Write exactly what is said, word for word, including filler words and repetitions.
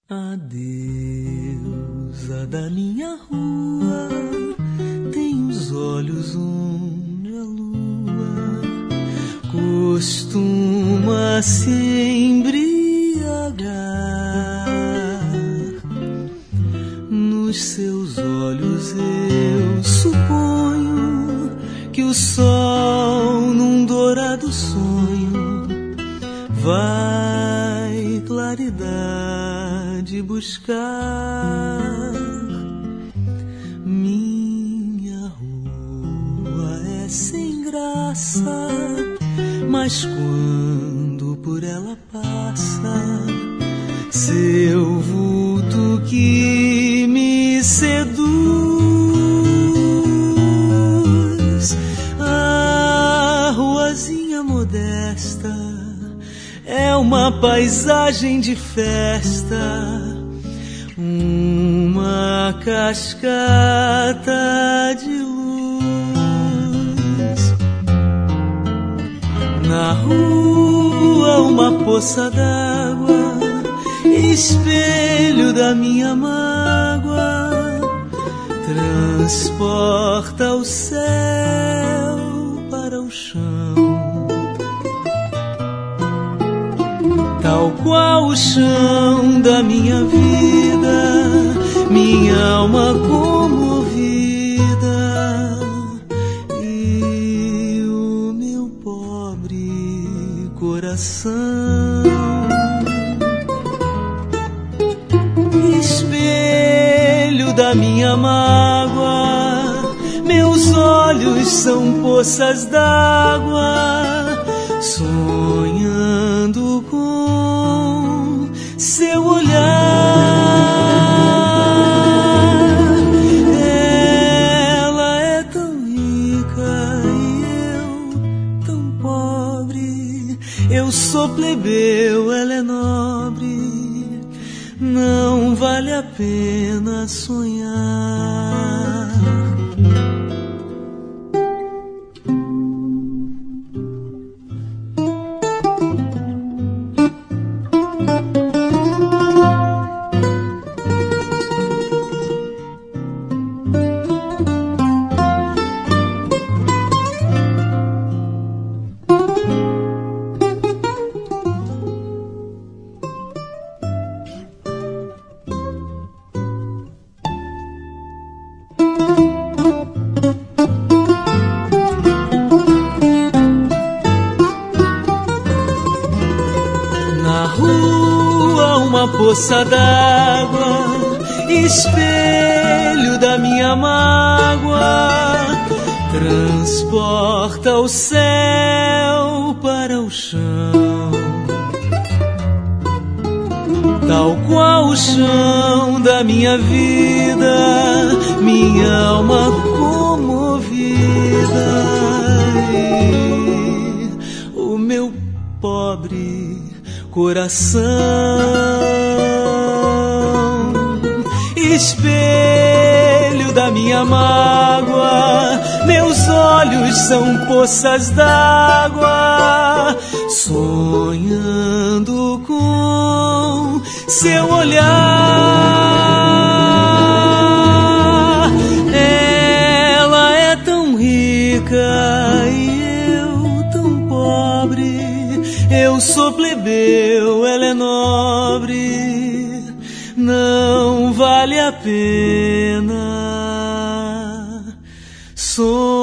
A deusa da minha rua tem os olhos onde a lua costuma se embriagar. Nos seus olhos eu suponho que o sol num dourado sonho vai claridade buscar. Minha rua é sem graça, mas quando por ela passa seu vulto que me seduz, a ruazinha modesta é uma paisagem de festa, uma cascata de luz. Na rua uma poça d'água, espelho da minha mágoa, transporta o céu para o chão. Tal qual o chão da minha vida, minha alma comovida e o meu pobre coração. Espelho da minha mágoa, meus olhos são poças d'água, sonhando com seu olhar. Ela é tão rica e eu tão pobre. Eu sou plebeu, ela é nobre. Não vale a pena sonhar. Poça d'água, espelho da minha mágoa, transporta o céu para o chão. Tal qual o chão da minha vida, minha alma comovida e o meu pobre coração. Espelho da minha mágoa, meus olhos são poças d'água, sonhando com seu olhar. Ela é tão rica e eu tão pobre. Eu sou plebeu, ela é nobre. Não vale a pena sonhar.